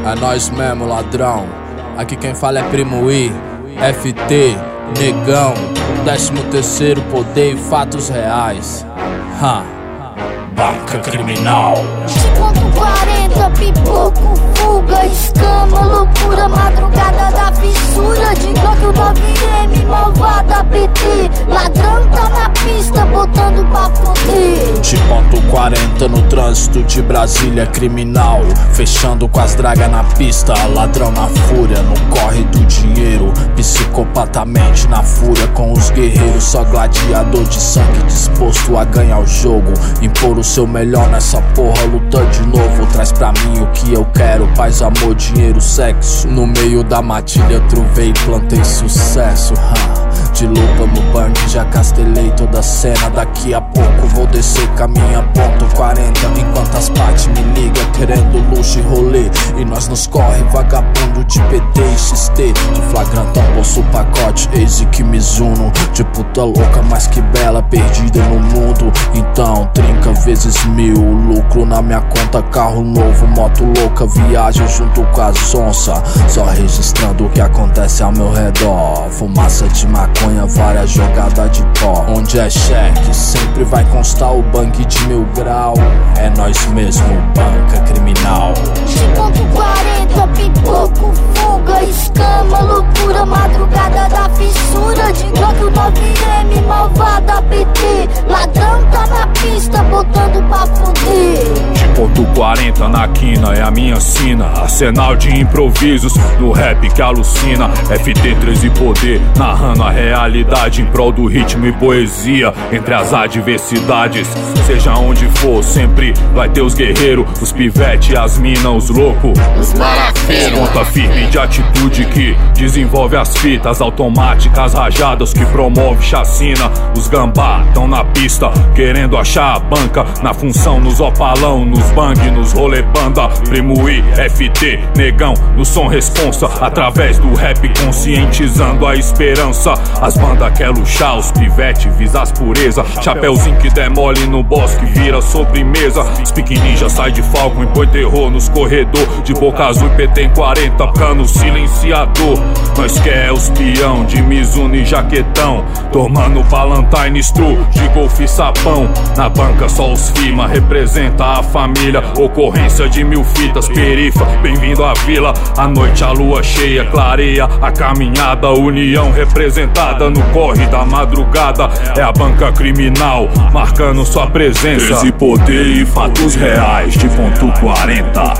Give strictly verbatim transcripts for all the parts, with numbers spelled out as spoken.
É nós mesmo, ladrão. Aqui quem fala é Primo I, F T, Negão. Décimo terceiro poder e fatos reais. Ha. Banca criminal. Ponto quarenta, pipoco, fuga, escama, loucura, madrugada da fissura. De Glock nove M, malvada P T. Ladrão tá na pista, botando pra foder. De ponto quarenta no trânsito de Brasília, criminal. Fechando com as dragas na pista, ladrão na fúria, no corre do dinheiro. Psicopatamente na fúria com os guerreiros. Só gladiador de sangue disposto a ganhar o jogo. Impor o seu melhor nessa porra, luta de novo. Traz pra mim o que eu quero, paz, amor, dinheiro, sexo. No meio da matilha truvei e plantei sucesso, huh? De lupa no bang já castelei toda a cena. Daqui a pouco vou descer caminha ponto quarenta. Enquanto as partes me ligam querendo luxo e rolê, e nós nos corre vagabundo de P T e X T. De flagrantão bolso pacote, eis que Mizuno. De puta louca mais que bela, perdida no mundo. Então trinca vezes mil, lucro na minha conta, carro novo, moto louca, viagem junto com as onças. Só registrando o que acontece ao meu redor. Fumaça de maconha, várias jogadas de pó. Onde é cheque, sempre vai constar o bang de mil grau. É nós mesmo, banca criminal. De ponto quarenta, pipoco, fuga, escama, loucura, madrugada da fissura. De Glock nove M, malvada P T. Ladrão tá na pista, botando pra foder. De ponto quarenta na quina, é a minha sina. Arsenal de improvisos, no rap que alucina. F T três e poder, narrando a realidade em prol do ritmo e poesia. Entre as adversidades, seja onde for, sempre vai ter os guerreiros, os pivete, as mina, os loucos, os marafeiros. Ponta firme de atitude que desenvolve as fitas automáticas rajadas que promove chacina. Os gambá tão na pista, querendo achar a banca. Na função, nos opalão, nos bang, nos rolê banda. Primo I, F T, Negão, no som responsa. Através do rap conscientizando a esperança. As bandas quer luxar, os pivete visa as pureza. Chapeuzinho que demole no bosque, vira sobremesa. Speak Ninja sai de falco, impõe terror nos corredor. De boca azul e P T em quarenta, cano silenciador. Nós quer os peão de Mizuno e jaquetão, tomando Valentine Stru de golfe e sapão. Na banca só os firma, representa a família. Ocorrência de mil fitas, perifa, bem-vindo à vila. À noite a lua cheia, clareia a caminhada. União representada no corre da madrugada. É a banca criminal, marcando sua presença. três e poder e fatos reais, de ponto quarenta.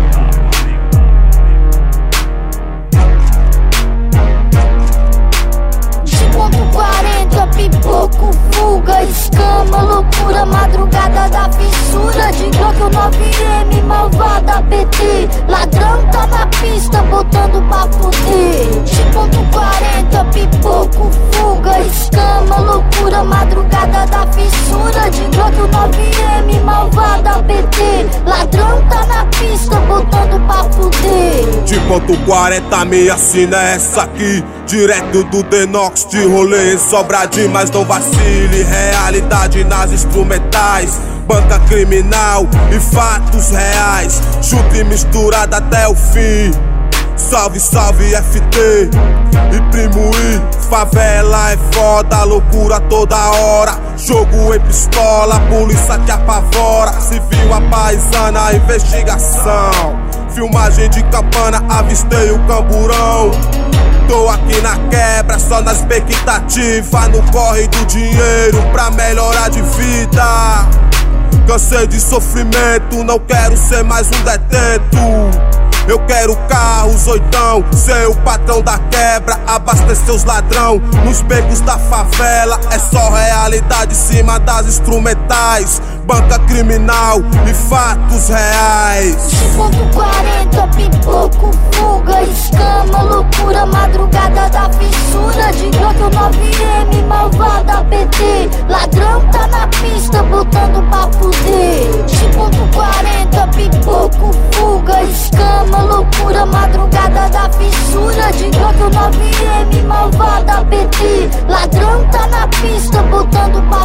Pipoco, fuga, escama, loucura, madrugada da fissura. De Glock nove M, malvada P T. Ladrão tá na pista, botando pra foder. De ponto quarenta, pipoco, fuga, escama, loucura, madrugada da fissura. De Glock nove M, malvada P T. Ladrão tá na pista, botando pra foder. De ponto quarenta, minha sina é essa aqui. Direto do Denox, de rolê em Sobradinho, mas não vacile. Realidade nas instrumentais, banca criminal e fatos reais, junto e misturado até o fim. Salve, salve F T e Primo I. Favela é foda, loucura toda hora. Jogo em pistola, polícia que apavora. Civil a paisana, investigação. Filmagem de campana, avistei o camburão. Tô aqui na quebra, só na expectativa. No corre do dinheiro pra melhorar de vida. Cansei de sofrimento, não quero ser mais um detento. Eu quero carros, oitão, ser o patrão da quebra. Abastecer os ladrão nos becos da favela. É só realidade em cima das instrumentais, banca criminal e fatos reais. Ponto quarenta, pipoco, fuga, escama, loucura, madrugada da fissura. De Glock nove M, malvada P T. Ladrão tá na pista, botando pra fuder. De ponto quarenta, pipoco, fuga, escama, loucura, madrugada da fissura. De Glock nove M, malvada P T. Ladrão tá na pista, botando pra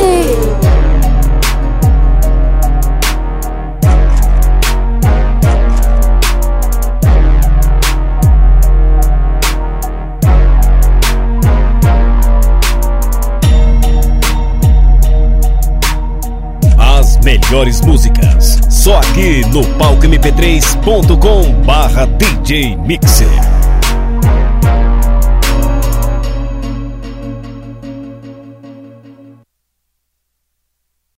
fuder. melhores músicas. Só aqui no palco m p três ponto com barra D J Mixer.